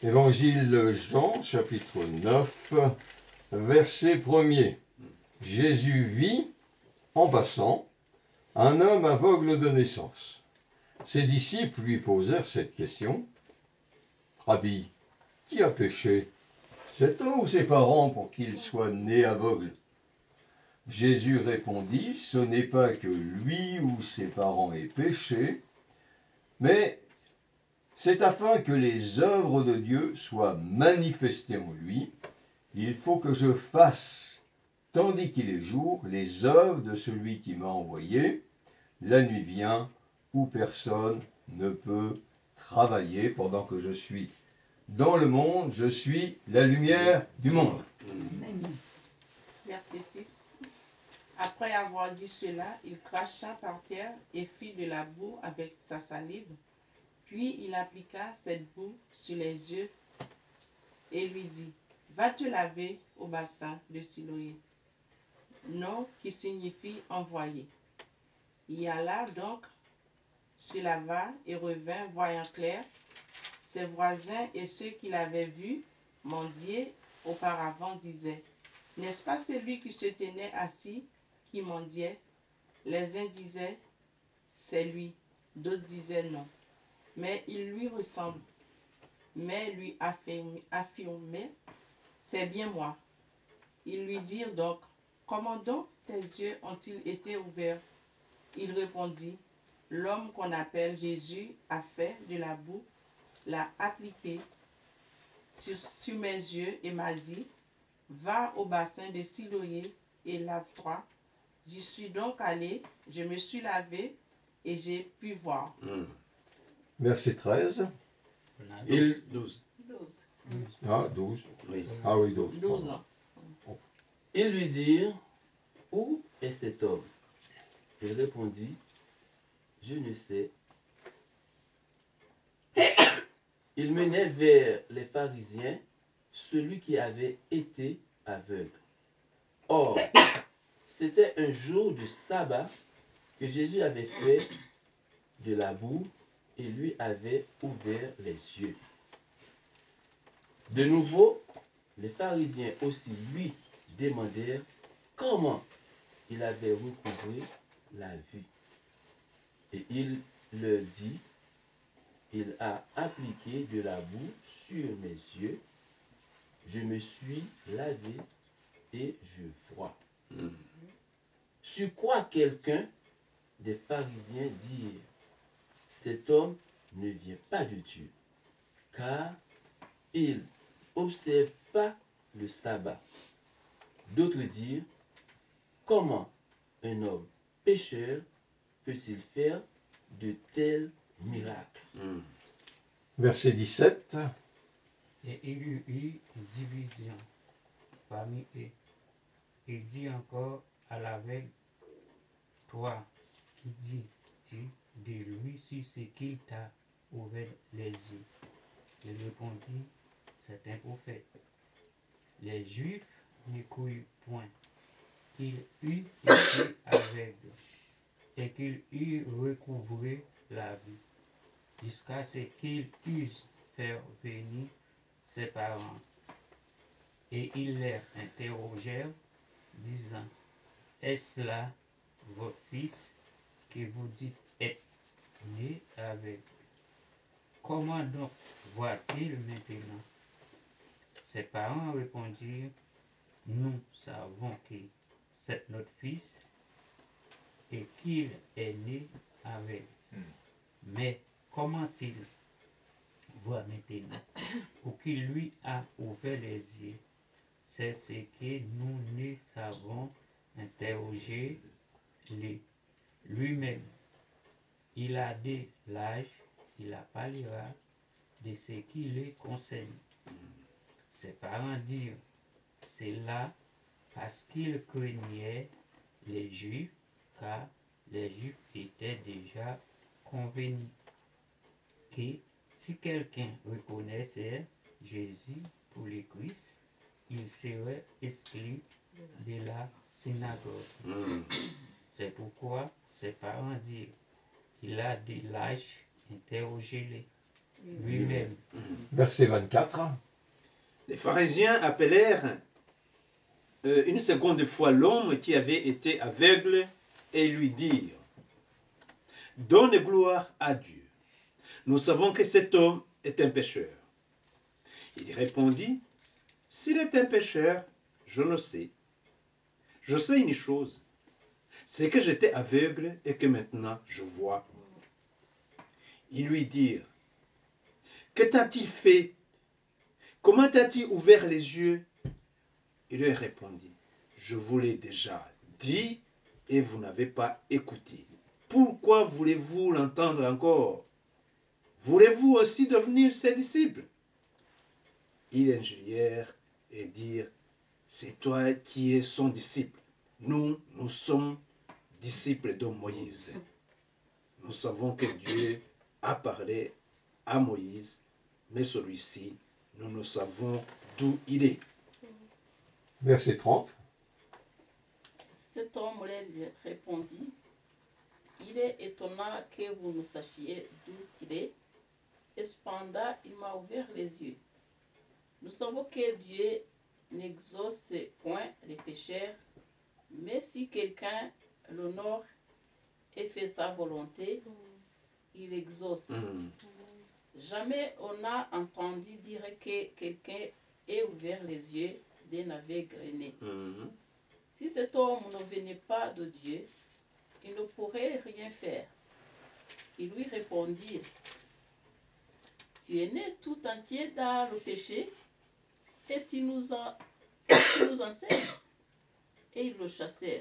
Évangile de Jean, chapitre 9, verset 1er. Jésus vit, en passant, un homme aveugle de naissance. Ses disciples lui posèrent cette question. Rabbi, qui a péché, cet homme ou ses parents, pour qu'il soit né aveugle? Jésus répondit, ce n'est pas que lui ou ses parents aient péché, mais c'est afin que les œuvres de Dieu soient manifestées en lui. Il faut que je fasse, tandis qu'il est jour, les œuvres de celui qui m'a envoyé. La nuit vient où personne ne peut travailler. Pendant que je suis dans le monde, je suis la lumière du monde. Amen. Verset 6. Après avoir dit cela, il cracha par terre et fit de la boue avec sa salive. Puis il appliqua cette boue sur les yeux et lui dit, va te laver au bassin de Siloé, nom qui signifie envoyé. Il y alla donc, se lava et revint voyant clair. Ses voisins et ceux qui l'avaient vu mendier auparavant disaient, n'est-ce pas celui qui se tenait assis qui mendiait? Les uns disaient, c'est lui. D'autres disaient non. Mais il lui ressemble. Mais lui affirmait, c'est bien moi. Ils lui dirent donc, comment donc tes yeux ont-ils été ouverts? Il répondit, l'homme qu'on appelle Jésus a fait de la boue, l'a appliqué sur mes yeux et m'a dit, va au bassin de Siloé et lave-toi. J'y suis donc allé, je me suis lavé et j'ai pu voir. Verset 13. 12. Ah, 12. Oui. Ah oui, 12. 12 ans. Ils lui dirent, où est cet homme? Il répondit, je ne sais. Il menait vers les pharisiens celui qui avait été aveugle. Or, c'était un jour de sabbat que Jésus avait fait de la boue et lui avait ouvert les yeux. De nouveau, les pharisiens aussi lui demandèrent comment il avait recouvré la vue. Et il leur dit, il a appliqué de la boue sur mes yeux, je me suis lavé et je vois. Sur quoi quelqu'un des pharisiens dit, cet homme ne vient pas de Dieu, car il n'observe pas le sabbat. D'autres dirent, comment un homme pécheur peut-il faire de tels miracles? Verset 17. Et il y eut une division parmi eux. Il dit encore à l'aveugle, toi, qui dis-tu de lui sur ce qu'il t'a ouvert les yeux? Il répondit, c'est un prophète. Les Juifs ne crurent point qu'il eût été aveugle et qu'il eût recouvré la vue, jusqu'à ce qu'ils eussent fait venir ses parents. Et ils les interrogèrent, disant, est-ce là votre fils que vous dites être né aveugle? Comment donc voit-il maintenant? Ses parents répondirent, nous savons que c'est notre fils et qu'il est né aveugle. Mais comment-il voit maintenant? Ou qu'il lui a ouvert les yeux? C'est ce que nous ne savons. Interroger lui-même. Il a de l'âge, il parlera de ce qui le concerne. Ses parents dirent, c'est là parce qu'il craignait les Juifs, car les Juifs étaient déjà convenus que si quelqu'un reconnaissait Jésus pour le Christ, il serait exclu de la synagogue. C'est pourquoi ses parents dirent, il a de l'âge, interrogez-le. lui-même. Verset 24. Les pharisiens appelèrent une seconde fois l'homme qui avait été aveugle et lui dirent, donne gloire à Dieu. Nous savons que cet homme est un pécheur. Il répondit, s'il est un pécheur, je le sais. Je sais une chose, c'est que j'étais aveugle et que maintenant je vois. Ils lui dirent, que t'a-t-il fait? Comment t'a-t-il ouvert les yeux? Il leur répondit, je vous l'ai déjà dit et vous n'avez pas écouté. Pourquoi voulez-vous l'entendre encore? Voulez-vous aussi devenir ses disciples? Ils injurièrent et dirent, c'est toi qui es son disciple. Nous sommes disciples de Moïse. Nous savons que Dieu a parlé à Moïse, mais celui-ci, nous ne savons d'où il est. Verset 30. Cet homme leur répondit, il est étonnant que vous ne sachiez d'où il est, et cependant il m'a ouvert les yeux. Nous savons que Dieu n'exauce point les pécheurs, mais si quelqu'un l'honore et fait sa volonté, il exauce. Jamais on n'a entendu dire que quelqu'un ait ouvert les yeux d'un aveugle né. Si cet homme ne venait pas de Dieu, il ne pourrait rien faire. Ils lui répondirent, tu es né tout entier dans le péché et tu nous enseignes. Et ils le chassèrent.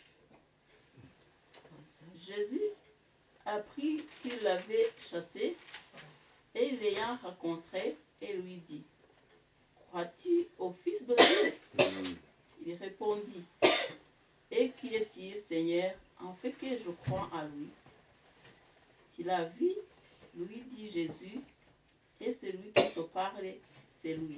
Jésus apprit qu'il l'avait chassé et l'ayant rencontré et lui dit, crois-tu au Fils de Dieu? Il répondit, et qui est-il, Seigneur, en fait que je crois en lui? Tu l'as vu, lui dit Jésus, et celui qui te parle, c'est lui.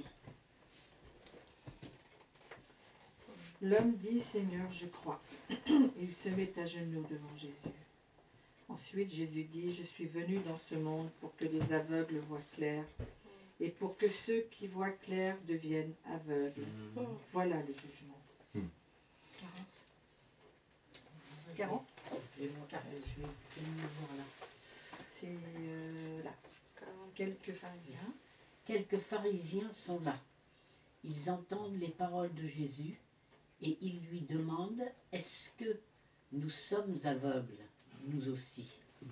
L'homme dit, Seigneur, je crois. Il se met à genoux devant Jésus. Ensuite, Jésus dit, je suis venu dans ce monde pour que les aveugles voient clair et pour que ceux qui voient clair deviennent aveugles. Voilà le jugement. 40. C'est là. Quelques pharisiens. Quelques pharisiens sont là. Ils entendent les paroles de Jésus et ils lui demandent, est-ce que nous sommes aveugles, nous aussi?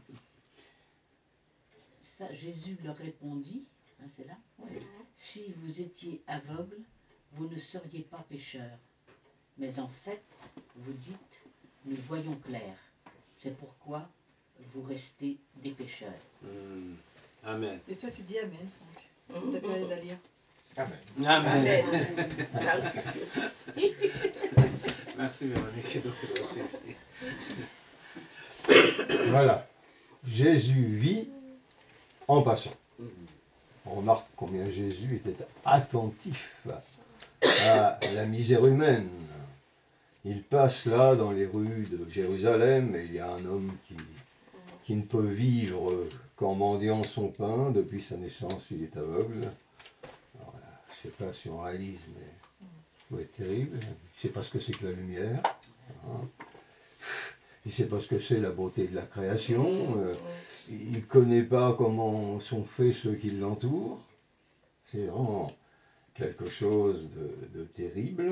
Ça, Jésus leur répondit, c'est là, si vous étiez aveugles, vous ne seriez pas pécheurs. Mais en fait, vous dites, nous voyons clair. C'est pourquoi vous restez des pécheurs. Amen. Et toi, tu dis Amen, Franck. T'as qu'à aller la lire. Amen. Amen. Merci aussi. Merci Véronique. Voilà. Jésus vit en passant. On remarque combien Jésus était attentif à la misère humaine. Il passe là dans les rues de Jérusalem et il y a un homme qui ne peut vivre qu'en mendiant son pain. Depuis sa naissance, il est aveugle. Alors, je ne sais pas si on réalise, mais ça doit être terrible. Il ne sait pas ce que c'est que la lumière. Il ne sait pas ce que c'est la beauté de la création. Il ne connaît pas comment sont faits ceux qui l'entourent. C'est vraiment quelque chose de terrible.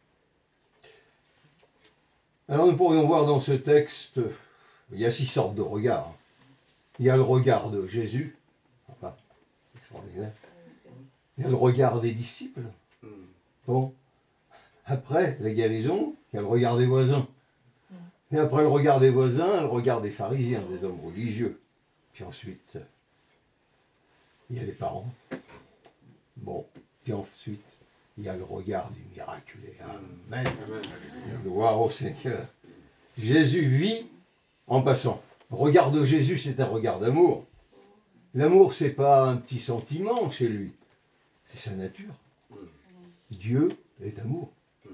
Alors nous pourrions voir dans ce texte, il y a 6 sortes de regards. Il y a le regard de Jésus, enfin, extraordinaire. Il y a le regard des disciples. Bon, après les guérisons, il y a le regard des voisins. Et après le regard des voisins, le regard des pharisiens, des hommes religieux. Puis ensuite, il y a les parents. Bon, puis ensuite, il y a le regard du miraculé. Amen. Gloire au Seigneur. Jésus vit en passant. Le regard de Jésus, c'est un regard d'amour. L'amour, c'est pas un petit sentiment chez lui. C'est sa nature. Dieu est amour.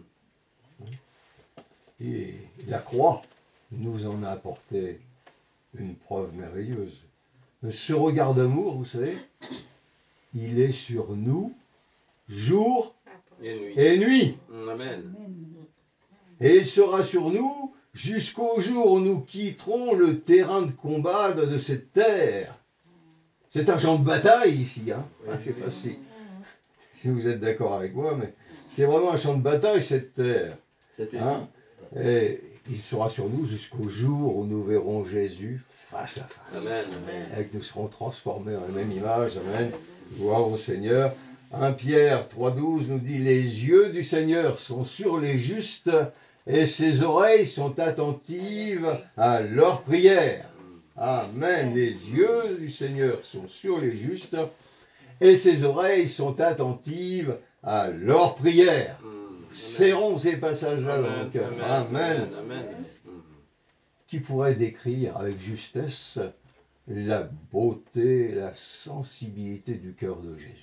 Et la croix nous en a apporté une preuve merveilleuse. ce regard d'amour, vous savez, il est sur nous jour Et nuit. et nuit. Amen. Et il sera sur nous jusqu'au jour où nous quitterons le terrain de combat de cette terre. C'est un champ de bataille ici. Hein. Je ne sais pas si vous êtes d'accord avec moi, mais c'est vraiment un champ de bataille cette terre. Hein. Et il sera sur nous jusqu'au jour où nous verrons Jésus face à face. Amen. Et que nous serons transformés en la même image. Amen. Gloire au Seigneur. 1 Pierre 3,12 nous dit « Les yeux du Seigneur sont sur les justes et ses oreilles sont attentives à leurs prières. » Amen. Les yeux du Seigneur sont sur les justes et ses oreilles sont attentives à leurs prières. Serrons ces passages-là dans nos cœurs. Amen. Qui pourrait décrire avec justesse la beauté, la sensibilité du cœur de Jésus.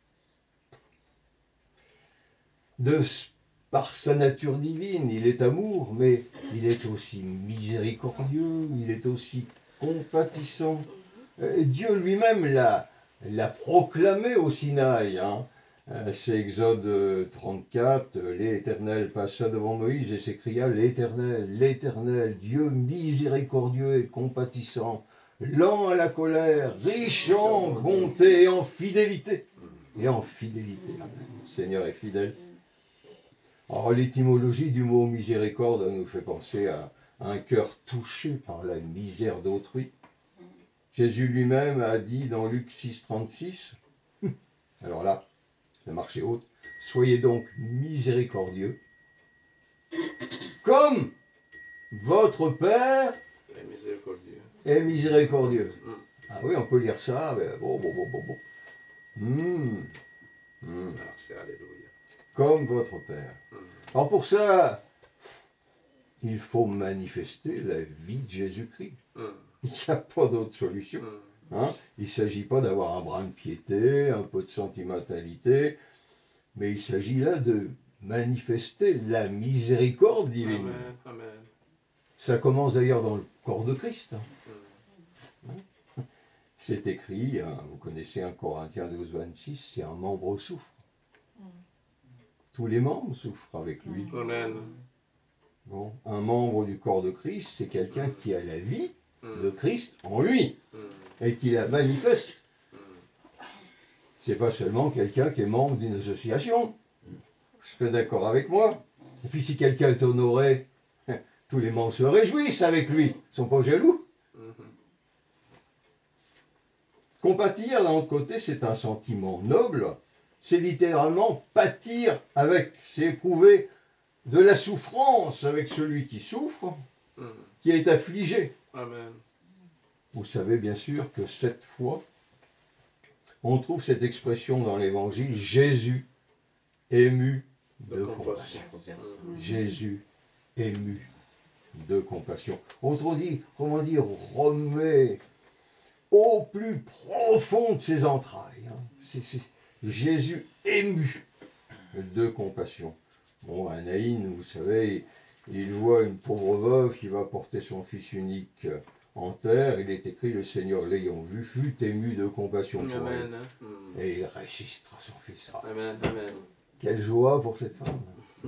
Par sa nature divine, il est amour, mais il est aussi miséricordieux, il est aussi compatissant. Dieu lui-même l'a proclamé au Sinaï. Hein. C'est Exode 34, l'Éternel passa devant Moïse et s'écria « L'Éternel, Dieu miséricordieux et compatissant, lent à la colère, riche en bonté et en fidélité. » Et en fidélité, Amen. Le Seigneur est fidèle. Alors l'étymologie du mot miséricorde nous fait penser à un cœur touché par la misère d'autrui. Jésus lui-même a dit dans Luc 6, 36, alors là, la marche est haute, soyez donc miséricordieux, comme votre Père est miséricordieux. Ah oui, on peut lire ça, mais bon. Merci, alléluia. Comme votre Père. Alors pour ça, il faut manifester la vie de Jésus-Christ. Il n'y a pas d'autre solution. Hein? Il ne s'agit pas d'avoir un brin de piété, un peu de sentimentalité, mais il s'agit là de manifester la miséricorde divine. Amen. Amen. Ça commence d'ailleurs dans le corps de Christ. Hein? C'est écrit, hein, vous connaissez 1 Corinthiens 12, 26, si un membre souffre, tous les membres souffrent avec lui. Amen. Bon, un membre du corps de Christ, c'est quelqu'un qui a la vie de Christ en lui et qui la manifeste. C'est pas seulement quelqu'un qui est membre d'une association. Je suis d'accord avec moi. Et puis si quelqu'un est honoré, tous les membres se réjouissent avec lui. Ils ne sont pas jaloux. Compatir, d'un autre côté, c'est un sentiment noble. C'est littéralement pâtir avec, c'est éprouver de la souffrance avec celui qui souffre, qui est affligé. Amen. Vous savez bien sûr que 7 fois, on trouve cette expression dans l'Évangile, Jésus ému de compassion. Jésus ému de compassion. Autrement dit, remet au plus profond de ses entrailles. Hein. C'est Jésus ému de compassion. Bon, à Naïn, vous savez, il voit une pauvre veuve qui va porter son fils unique en terre. Il est écrit, le Seigneur l'ayant vu, fut ému de compassion pour Amen. elle. Et il ressuscitera son fils. Ah, Amen. Amen. quelle joie pour cette femme.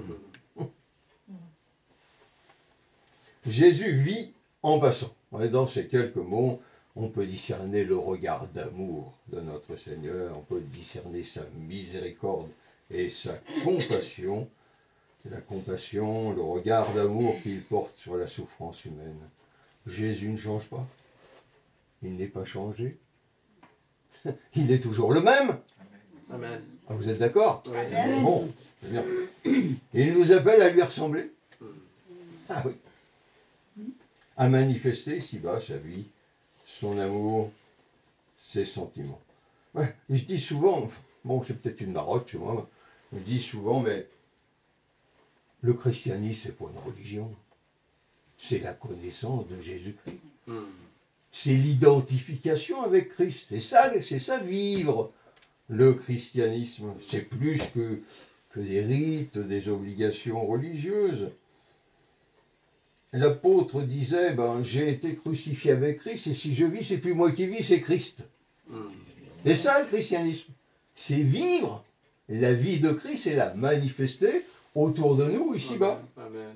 Jésus vit en passant. Et dans ces quelques mots, on peut discerner le regard d'amour de notre Seigneur, on peut discerner sa miséricorde et sa compassion. La compassion, le regard d'amour qu'il porte sur la souffrance humaine. Jésus ne change pas. Il n'est pas changé. Il est toujours le même. Amen. Ah, vous êtes d'accord? Oui. Bon, c'est bien. Et il nous appelle à lui ressembler. Ah oui. À manifester ici-bas sa vie, son amour, ses sentiments. Ouais, je dis souvent, bon, c'est peut-être une marotte chez moi, je dis souvent, mais le christianisme, c'est pas une religion. C'est la connaissance de Jésus-Christ. C'est l'identification avec Christ. C'est ça vivre le christianisme. C'est plus que des rites, des obligations religieuses. l'apôtre disait, j'ai été crucifié avec Christ, et si je vis, c'est plus moi qui vis, c'est Christ. C'est ça le christianisme. C'est vivre la vie de Christ et la manifester autour de nous, ici-bas. Amen.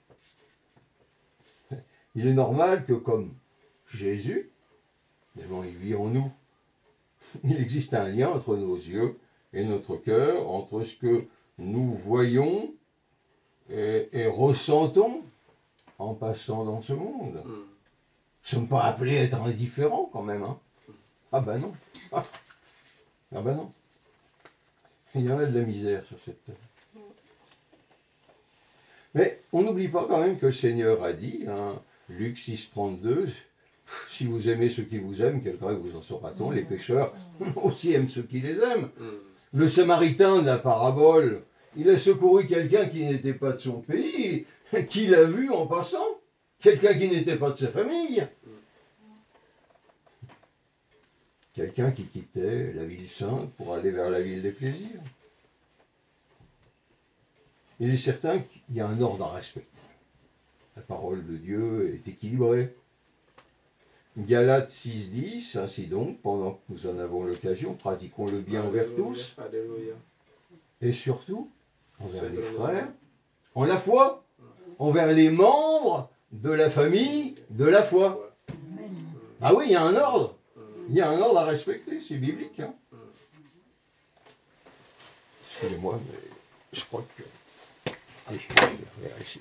Il est normal que comme Jésus, évidemment, il vit en nous, il existe un lien entre nos yeux et notre cœur, entre ce que nous voyons et ressentons en passant dans ce monde. Nous ne sommes pas appelés à être indifférents quand même. Hein. Ah ben non. Ah ben non. Il y en a de la misère sur cette terre. Mais on n'oublie pas quand même que le Seigneur a dit, hein, Luc 6, 32, si vous aimez ceux qui vous aiment, quel gré vous en saura-t-on? Les pécheurs aussi aiment ceux qui les aiment. Le Samaritain de la parabole, il a secouru quelqu'un qui n'était pas de son pays, qui l'a vu en passant, quelqu'un qui n'était pas de sa famille. Quelqu'un qui quittait la ville sainte pour aller vers la ville des plaisirs. Il est certain qu'il y a un ordre à respecter. La parole de Dieu est équilibrée. Galates 6.10, ainsi donc, pendant que nous en avons l'occasion, pratiquons le bien envers tous, Alléluia. et surtout envers les frères, en la foi, envers les membres de la famille de la foi. Ah oui, il y a un ordre. Il y a un ordre à respecter, c'est biblique. Hein. Excusez-moi, mais je crois que... Allez, je vais vérifier.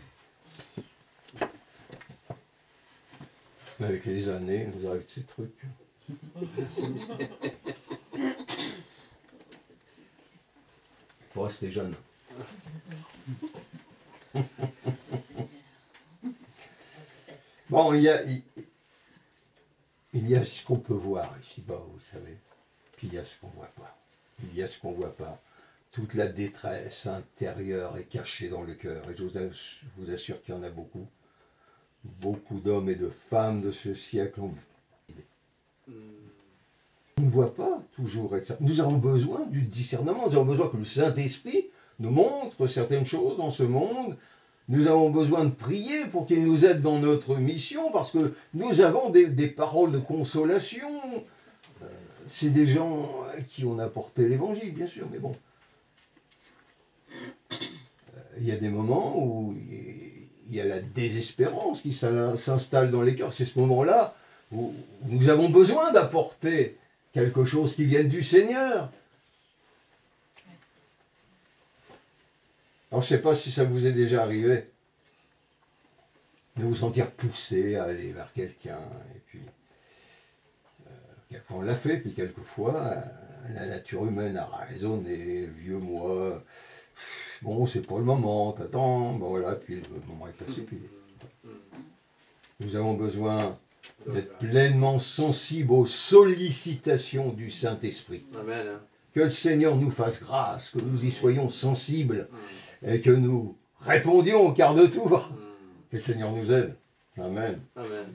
Avec les années, nous arrive ces trucs. Il faut rester jeune. Bon, il y a ce qu'on peut voir ici-bas, vous savez. Puis il y a ce qu'on ne voit pas. Il y a ce qu'on ne voit pas. Toute la détresse intérieure est cachée dans le cœur. Et je vous assure qu'il y en a beaucoup. Beaucoup d'hommes et de femmes de ce siècle ont... On ne voit pas toujours être ça. Nous avons besoin du discernement. Nous avons besoin que le Saint-Esprit nous montre certaines choses dans ce monde. Nous avons besoin de prier pour qu'il nous aide dans notre mission, parce que nous avons des paroles de consolation. C'est des gens à qui on a porté l'évangile, bien sûr, mais bon. Il y a des moments où il y a la désespérance qui s'installe dans les cœurs. C'est ce moment-là où nous avons besoin d'apporter quelque chose qui vienne du Seigneur. Alors, je ne sais pas si ça vous est déjà arrivé de vous sentir poussé à aller vers quelqu'un, et puis quelquefois on l'a fait, puis quelquefois la nature humaine a raisonné, vieux moi, bon c'est pas le moment, t'attends, bon voilà, puis le moment est passé, puis nous avons besoin d'être pleinement sensibles aux sollicitations du Saint-Esprit. Amen. Que le Seigneur nous fasse grâce, que nous y soyons sensibles, et que nous répondions au quart de tour. Que le Seigneur nous aide. Amen. Amen.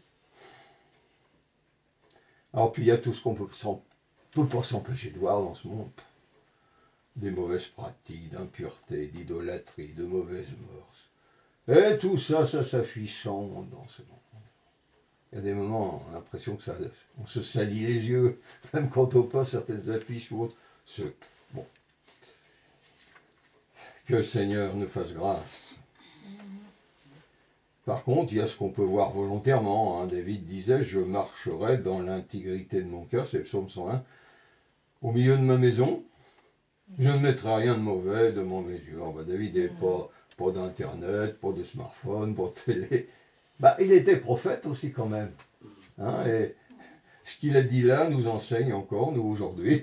Alors puis il y a tout ce qu'on peut pas s'empêcher de voir dans ce monde. Des mauvaises pratiques, d'impureté, d'idolâtrie, de mauvaises mœurs. Et tout ça, ça s'affiche dans ce monde. Il y a des moments, on a l'impression que on se salit les yeux, même quand on passe certaines affiches ou autres. Bon. Que le Seigneur nous fasse grâce. Par contre, il y a ce qu'on peut voir volontairement. Hein. David disait, je marcherai dans l'intégrité de mon cœur, c'est le psaume 101, au milieu de ma maison. Je ne mettrai rien de mauvais devant mes yeux. Alors, David n'avait pas d'internet, pas de smartphone, pas de télé. Il était prophète aussi quand même. Hein, et ce qu'il a dit là nous enseigne encore, nous aujourd'hui.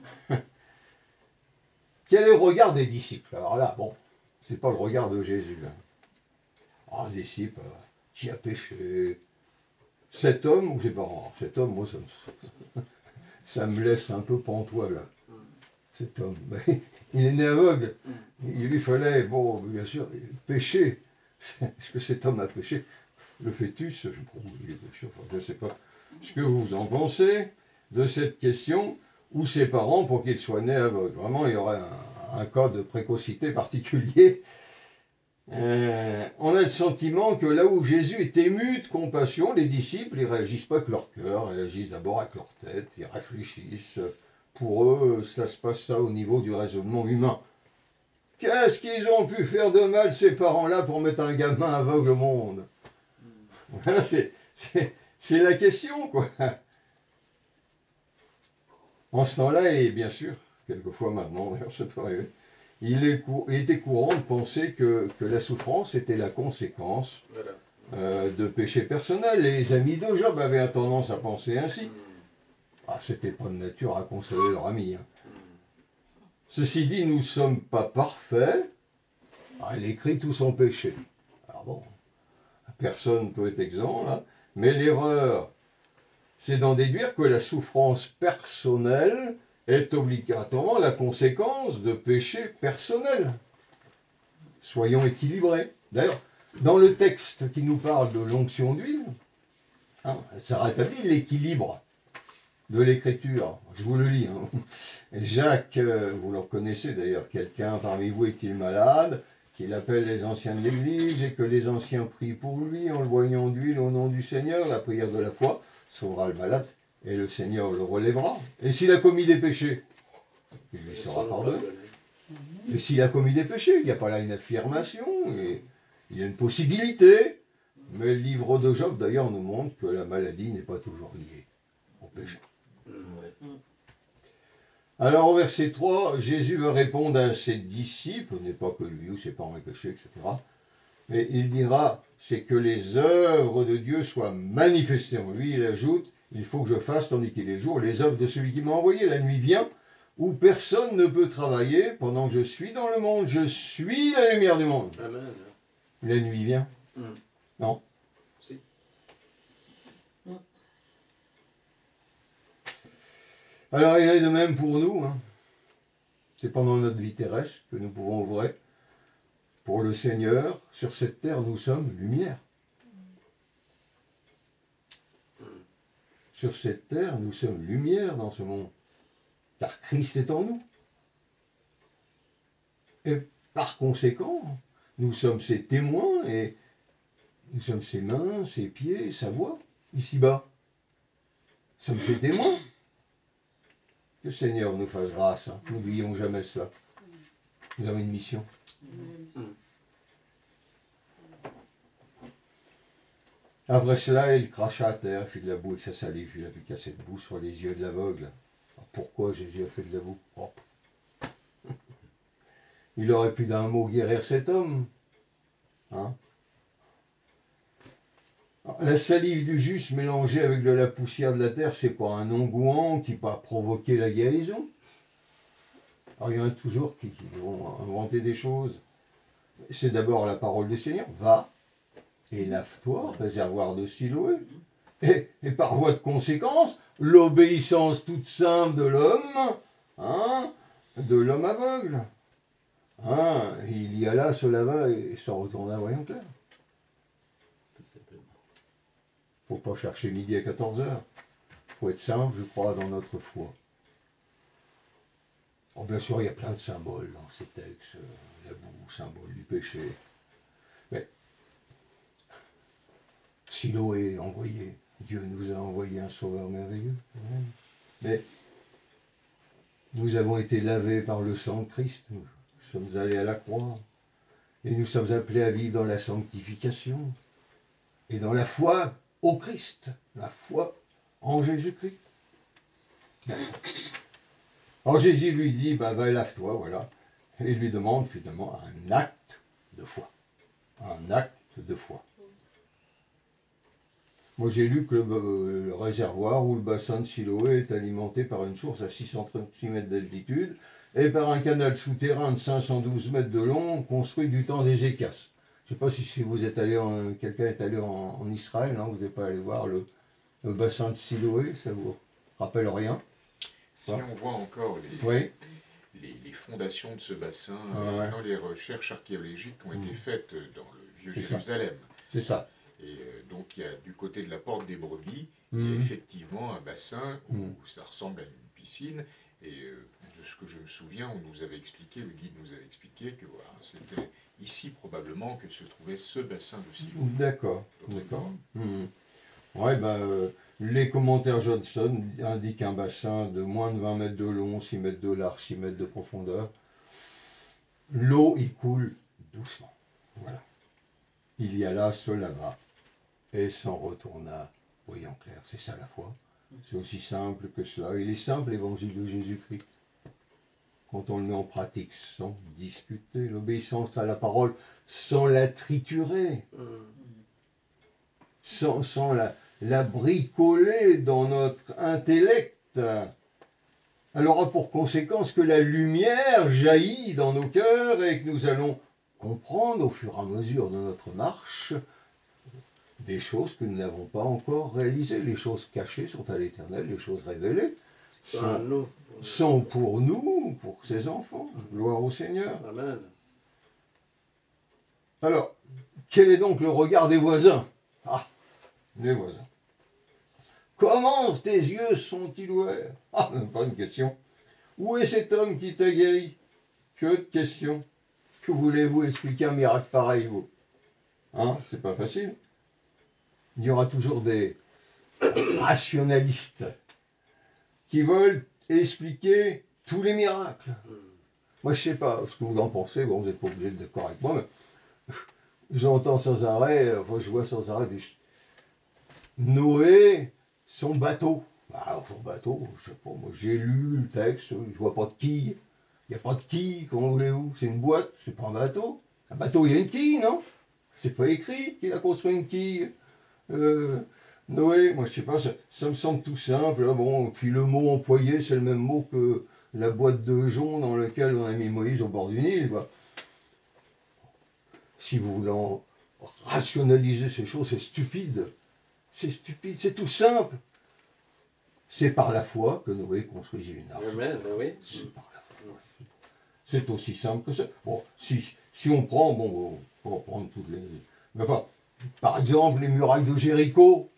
Quel est le regard des disciples? Alors là, bon, c'est pas le regard de Jésus. Hein. Ah, les disciples, qui a péché? Cet homme, ou j'ai pas, cet homme, moi, ça me laisse un peu pantois là. Cet homme, il est né aveugle. Il lui fallait, bon, bien sûr, pécher. Est-ce que cet homme a péché? Le fœtus, je ne sais pas ce que vous en pensez de cette question, ou ses parents pour qu'il soit né aveugle. Vraiment, il y aurait un cas de précocité particulier. on a le sentiment que là où Jésus est ému de compassion, les disciples, ils réagissent pas avec leur cœur, ils agissent d'abord avec leur tête, ils réfléchissent. Pour eux, ça se passe ça au niveau du raisonnement humain. Qu'est-ce qu'ils ont pu faire de mal, ces parents-là, pour mettre un gamin aveugle au monde? Voilà, c'est la question, quoi. En ce temps-là, et bien sûr, quelquefois maintenant, d'ailleurs, ça peut arriver, il était courant de penser que la souffrance était la conséquence de péchés personnels. Les amis de Job avaient tendance à penser ainsi. Ah, c'était pas de nature à consoler leur ami. Hein. Ceci dit, nous ne sommes pas parfaits. Ah, il écrit tout son péché. Alors bon, personne ne peut être exempt, là. Mais l'erreur, c'est d'en déduire que la souffrance personnelle est obligatoirement la conséquence de péchés personnels. Soyons équilibrés. D'ailleurs, dans le texte qui nous parle de l'onction d'huile, hein, ça rétablit l'équilibre de l'écriture. Je vous le lis. Hein. Jacques, vous le reconnaissez d'ailleurs, quelqu'un parmi vous est-il malade, qu'il appelle les anciens de l'Église et que les anciens prient pour lui en le voyant d'huile au nom du Seigneur, la prière de la foi sauvera le malade et le Seigneur le relèvera. Et s'il a commis des péchés, il lui sera pardonné. Et s'il a commis des péchés, il n'y a pas là une affirmation, et il y a une possibilité, mais le livre de Job d'ailleurs nous montre que la maladie n'est pas toujours liée au péché. Alors au verset 3, Jésus va répondre à ses disciples, n'est pas que lui ou ses parents aient péché, etc. Mais il dira, c'est que les œuvres de Dieu soient manifestées en lui. Il ajoute, il faut que je fasse, tandis qu'il est jour, les œuvres de celui qui m'a envoyé. La nuit vient, où personne ne peut travailler pendant que je suis dans le monde. Je suis la lumière du monde. Amen. La nuit vient. Non. Si. Alors il est de même pour nous. Hein. C'est pendant notre vie terrestre que nous pouvons œuvrer. Pour le Seigneur, sur cette terre, nous sommes lumière. Sur cette terre, nous sommes lumière dans ce monde. Car Christ est en nous. Et par conséquent, nous sommes ses témoins et nous sommes ses mains, ses pieds, sa voix, ici-bas. Nous sommes ses témoins. Que le Seigneur nous fasse grâce. Hein. N'oublions jamais cela. Nous avons une mission. Après cela, il cracha à terre, fit de la boue avec sa salive, il appliqua cette boue sur les yeux de l'aveugle. Pourquoi Jésus a fait de la boue? Il aurait pu d'un mot guérir cet homme. Hein? La salive du juste mélangée avec de la poussière de la terre, c'est pas un onguent qui va provoquer la guérison. Alors il y en a toujours qui vont inventer des choses. C'est d'abord la parole du Seigneur. Va et lave-toi, réservoir de Siloé. Et par voie de conséquence, l'obéissance toute simple de l'homme, hein, de l'homme aveugle. Hein, il y alla, se lava et s'en retourna voyant clair. Faut pas chercher midi à 14h. Faut être simple, je crois, dans notre foi. Oh, bien sûr, il y a plein de symboles dans ces textes. La boue, symbole du péché. Mais Siloé envoyé. Dieu nous a envoyé un sauveur merveilleux. Mais nous avons été lavés par le sang de Christ. Nous sommes allés à la croix. Et nous sommes appelés à vivre dans la sanctification. Et dans la foi au Christ. La foi en Jésus-Christ. Alors Jésus lui dit, va et lave-toi, voilà. Et il lui demande finalement un acte de foi. Un acte de foi. Moi j'ai lu que le réservoir ou le bassin de Siloé est alimenté par une source à 636 mètres d'altitude et par un canal souterrain de 512 mètres de long construit du temps d'Ézéchias. Je ne sais pas si vous êtes allé quelqu'un est allé en Israël, non, vous n'êtes pas allé voir le bassin de Siloé, ça vous rappelle rien? Si on voit encore les fondations de ce bassin dans les recherches archéologiques qui ont été faites dans le vieux Jérusalem. C'est ça. Et donc il y a du côté de la porte des brebis, il y a effectivement un bassin où ça ressemble à une piscine, Et de ce que je me souviens, on nous avait expliqué, le guide nous avait expliqué que voilà, c'était ici probablement que se trouvait ce bassin de Siloé. D'accord, d'accord. Ouais, les commentaires Johnson indiquent un bassin de moins de 20 mètres de long, 6 mètres de large, 6 mètres de profondeur. L'eau y coule doucement. Voilà. Il y a là, se lava et s'en retourna, voyant clair. C'est ça la foi. C'est aussi simple que cela. Il est simple l'évangile de Jésus-Christ. Quand on le met en pratique sans discuter, l'obéissance à la parole, sans la triturer, sans la bricoler dans notre intellect, elle aura pour conséquence que la lumière jaillit dans nos cœurs et que nous allons comprendre au fur et à mesure de notre marche des choses que nous n'avons pas encore réalisées. Les choses cachées sont à l'Éternel, les choses révélées sont pour nous, pour ses enfants. Gloire au Seigneur. Amen. Alors, quel est donc le regard des voisins? Ah, les voisins. Comment tes yeux sont-ils ouverts? Ah, pas une question. Où est cet homme qui t'a guéri? Que de questions. Que voulez-vous expliquer un miracle pareil, vous? Hein, c'est pas facile. Il y aura toujours des rationalistes qui veulent expliquer tous les miracles. Moi, je sais pas ce que vous en pensez. Bon, vous n'êtes pas obligé d'être d'accord avec moi, mais j'entends sans arrêt, je vois sans arrêt Noé, son bateau. Ah, son bateau, je sais pas, moi j'ai lu le texte, je vois pas de quille. Il n'y a pas de quille, comment voulez-vous? C'est une boîte, c'est pas un bateau. Un bateau, il y a une quille, non? C'est pas écrit qu'il a construit une quille. Noé, moi je sais pas, ça me semble tout simple. Hein, bon, puis le mot employé, c'est le même mot que la boîte de jonc dans laquelle on a mis Moïse au bord du Nil. Quoi. Si vous voulez rationaliser ces choses, c'est stupide. C'est stupide, c'est tout simple. C'est par la foi que Noé construisit une arche. Amen, oui. C'est par la foi. C'est aussi simple que ça. Bon, si on prend, bon, on va prendre toutes les... Mais enfin, par exemple, les murailles de Jéricho,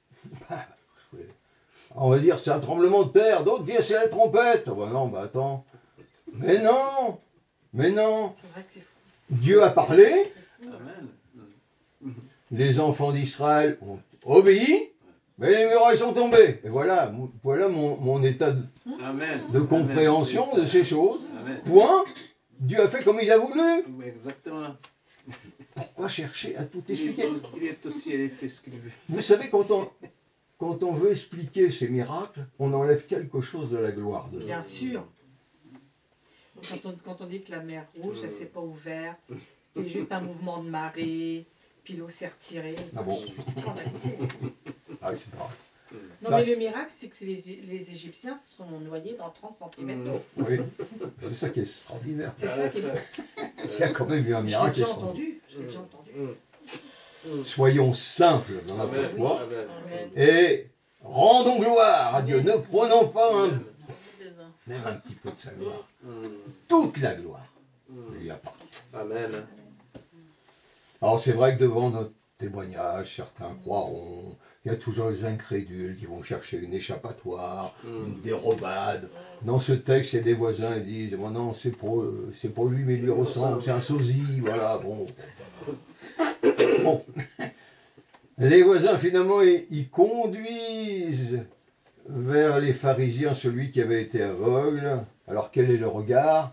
on va dire c'est un tremblement de terre, d'autres disent c'est la trompette. Oh, ben non, attends. Mais non, mais non. C'est vrai que c'est fou. Dieu a parlé. Amen. Les enfants d'Israël ont obéi, mais les murailles sont tombées. Et voilà mon état de compréhension de ces choses. Amen. Point. Dieu a fait comme il a voulu. Exactement. Pourquoi chercher à tout expliquer? Il est aussi fait ce qu'il veut. Vous savez, quand on veut expliquer ces miracles, on enlève quelque chose de la gloire de Dieu. Bien sûr. Quand on dit que la mer Rouge, elle s'est pas ouverte, c'était juste un mouvement de marée, puis l'eau s'est retirée. Ah bon? Je suis scandalisée. Ah oui, c'est pas vrai. Non, mais le miracle, c'est que les Égyptiens sont noyés dans 30 cm d'eau. Oui, c'est ça qui est extraordinaire. C'est ça qui est... Il y a quand même eu un Je l'ai miracle. déjà entendu. Je l'ai déjà entendu. Soyons simples dans notre Amen. foi Amen. et rendons gloire à Dieu. Amen. Ne prenons pas Amen. même un petit peu de sa gloire. Toute la gloire lui appartient. Amen. Alors c'est vrai que devant notre témoignage, certains croiront, il y a toujours les incrédules qui vont chercher une échappatoire, une dérobade. Dans ce texte, il y a des voisins qui disent, bon, non, c'est pour lui, mais il lui ressemble, c'est un sosie, voilà, bon. Bon. Les voisins, finalement, ils conduisent vers les pharisiens celui qui avait été aveugle. Alors quel est le regard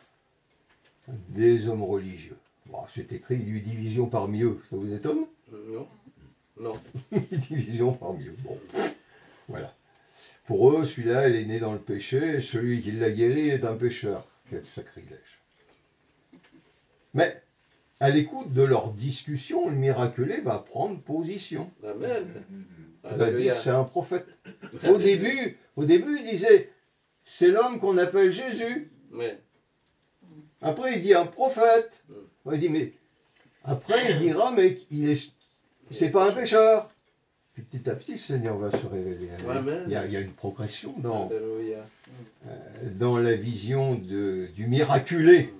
des hommes religieux? Bon, c'est écrit, il y eut division parmi eux. Ça vous étonne? Non. Non. Division parmi eux. Bon, voilà. Pour eux, celui-là, il est né dans le péché, et celui qui l'a guéri est un pécheur. Quel sacrilège. Mais, à l'écoute de leur discussion, le miraculé va prendre position. Amen. Il va dire c'est un prophète. Au début, il disait c'est l'homme qu'on appelle Jésus. Oui. Après, il dit un prophète. Il dit mais après, il dira mais c'est pas un pécheur. Puis petit à petit, le Seigneur va se révéler. Il y a une progression dans la vision du miraculé.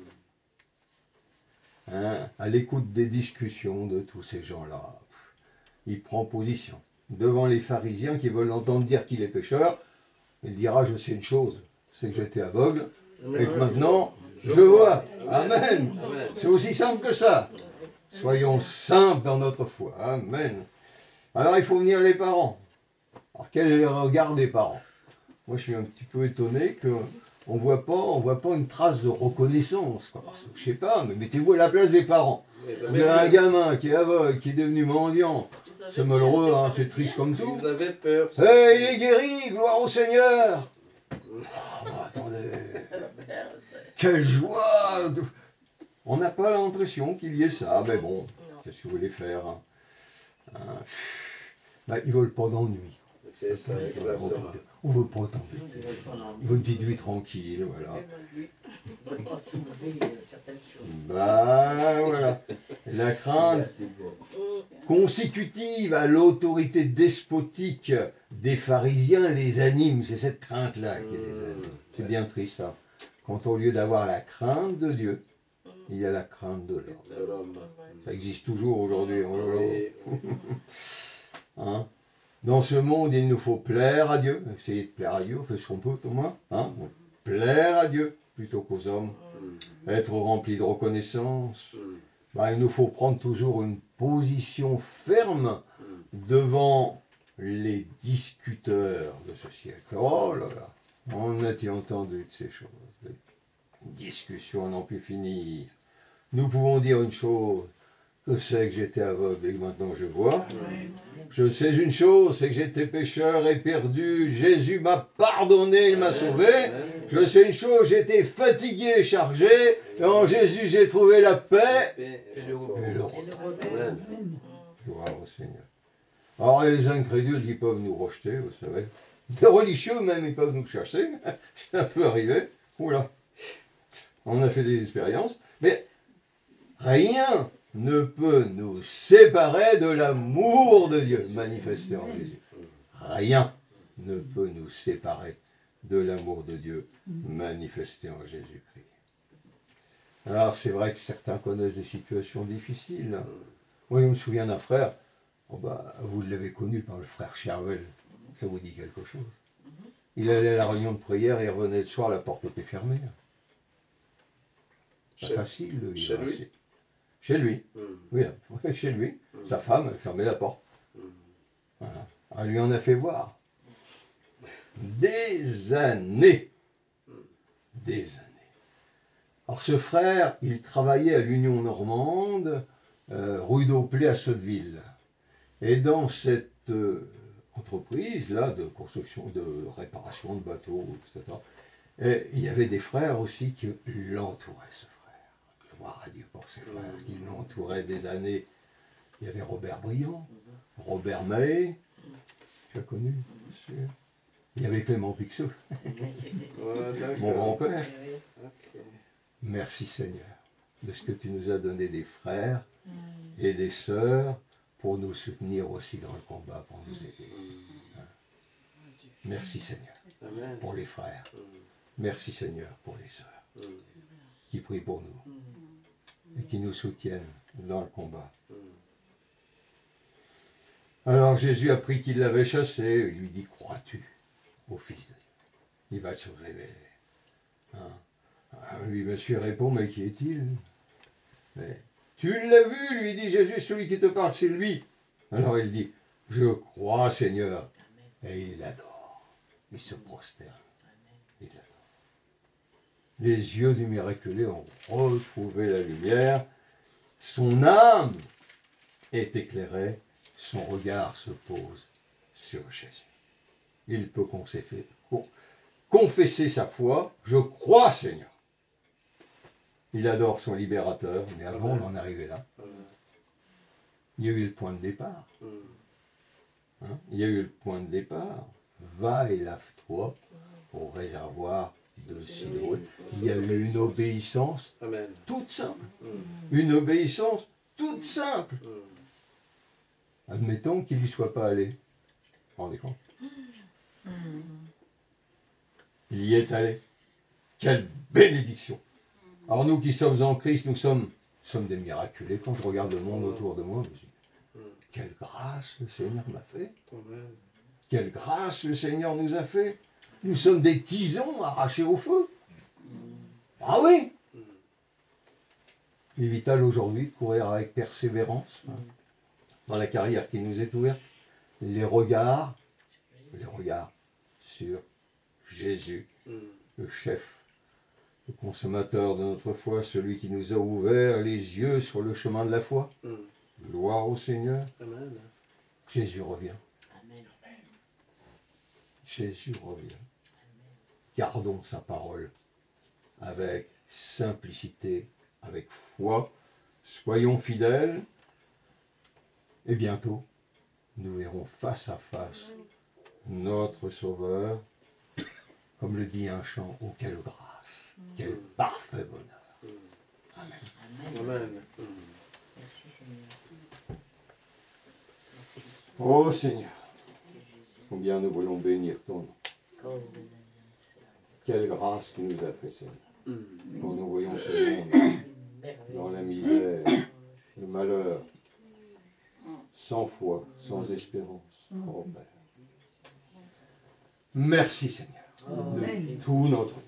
Hein, à l'écoute des discussions de tous ces gens-là, il prend position. Devant les pharisiens qui veulent entendre dire qu'il est pécheur, il dira je sais une chose, c'est que j'étais aveugle et que Amen. maintenant je vois. Amen. Amen. C'est aussi simple que ça. Soyons simples dans notre foi. Amen. Alors il faut venir les parents. Alors quel est le regard des parents? Moi je suis un petit peu étonné qu'on ne voit pas une trace de reconnaissance. Quoi. Parce que, je sais pas, mais mettez-vous à la place des parents. Vous avez un gamin qui est aveugle, qui est devenu mendiant. C'est malheureux, hein, c'est triste comme tout. Ils avaient peur. Hey, il est guéri, gloire au Seigneur. Oh, attendez. Quelle joie. On n'a pas l'impression qu'il y ait ça, mais bon, qu'est-ce que vous voulez faire, hein? Ils veulent pas d'ennui. C'est ça, exactement. On veut pas t'embêter. On veut une petite vie tranquille, voilà. Voilà. La crainte consécutive à l'autorité despotique des pharisiens les anime. C'est cette crainte-là qui les anime. C'est bien triste, ça. Quand au lieu d'avoir la crainte de Dieu, il y a la crainte de l'homme. Ça existe toujours aujourd'hui. Hein? Dans ce monde, il nous faut plaire à Dieu. Essayer de plaire à Dieu, on fait ce qu'on peut au moins. Hein? Plaire à Dieu plutôt qu'aux hommes. Être rempli de reconnaissance. Il nous faut prendre toujours une position ferme devant les discuteurs de ce siècle. Oh là là, on a-t-il entendu de ces choses? Des discussions à n'en plus finir. Nous pouvons dire une chose. Je sais que j'étais aveugle et que maintenant je vois. Je sais une chose, c'est que j'étais pécheur et perdu. Jésus m'a pardonné, il m'a sauvé. Je sais une chose, j'étais fatigué, chargé. Et en Jésus, j'ai trouvé la paix et le repos. Gloire au Seigneur. Alors, les incrédules qui peuvent nous rejeter, vous savez. Les religieux même, ils peuvent nous chasser. C'est un peu arrivé. Oula. On a fait des expériences. Mais rien ne peut nous séparer de l'amour de Dieu manifesté en Jésus. Rien ne peut nous séparer de l'amour de Dieu manifesté en Jésus-Christ. Alors c'est vrai que certains connaissent des situations difficiles. Moi je me souviens d'un frère, vous l'avez connu par le frère Chervel, ça vous dit quelque chose. Il allait à la réunion de prière et il revenait le soir, la porte était fermée. Pas facile de vivre ainsi. Chez lui. Oui, chez lui. Sa femme, elle fermait la porte. Voilà. Elle lui en a fait voir. Des années. Des années. Alors ce frère, il travaillait à l'Union Normande, rue d'Auplay à Sotteville. Et dans cette entreprise-là de construction, de réparation de bateaux, etc., il y avait des frères aussi qui l'entouraient, ce frère. Gloire à Dieu pour ses frères qui l'entouraient des années. Il y avait Robert Briand, Robert Mahé, tu as connu, monsieur. Il y avait Clément Pixeux, mon grand-père. Merci Seigneur de ce que tu nous as donné des frères et des sœurs pour nous soutenir aussi dans le combat, pour nous aider. Merci Seigneur pour les frères. Merci Seigneur pour les sœurs qui prient pour nous et qui nous soutiennent dans le combat. Alors Jésus a appris qu'il l'avait chassé, il lui dit, crois-tu au Fils de Dieu? Il va se révéler. Lui, monsieur répond, mais qui est-il? Mais, tu l'as vu, lui dit Jésus, celui qui te parle, c'est lui. Alors il dit, je crois Seigneur. Et il l'adore. Il se prosterne. Il l'adore. Les yeux du miraculé ont retrouvé la lumière. Son âme est éclairée. Son regard se pose sur Jésus. Il peut confesser sa foi. Je crois, Seigneur. Il adore son libérateur, mais avant d'en arriver là, il y a eu le point de départ. Il y a eu le point de départ. Va et lave-toi au réservoir de Siloé. Il y a eu une obéissance toute simple. Une obéissance toute simple. Admettons qu'il n'y soit pas allé. Vous vous rendez compte? Il y est allé. Quelle bénédiction! Alors nous qui sommes en Christ, nous sommes des miraculés. Quand je regarde le monde autour de moi, je me dis, quelle grâce le Seigneur m'a fait. Quelle grâce le Seigneur nous a fait. Nous sommes des tisons arrachés au feu. Ah oui. Il est vital aujourd'hui de courir avec persévérance dans la carrière qui nous est ouverte. Les regards sur Jésus, le chef, le consommateur de notre foi, celui qui nous a ouvert les yeux sur le chemin de la foi. Gloire au Seigneur. Amen. Jésus revient. Amen. Jésus revient. Gardons sa parole avec simplicité, avec foi. Soyons fidèles. Et bientôt, nous verrons face à face notre Sauveur. Comme le dit un chant, oh quelle grâce, quel parfait bonheur. Amen. Amen. Merci Seigneur. Merci. Oh Seigneur, Merci Jésus. combien nous voulons bénir ton nom. Oh, Quelle grâce tu nous as fait, Seigneur. Quand nous voyons ce monde merveilleux. dans la misère, le malheur, sans foi, sans espérance. Oh Père. Merci Seigneur. De tout notre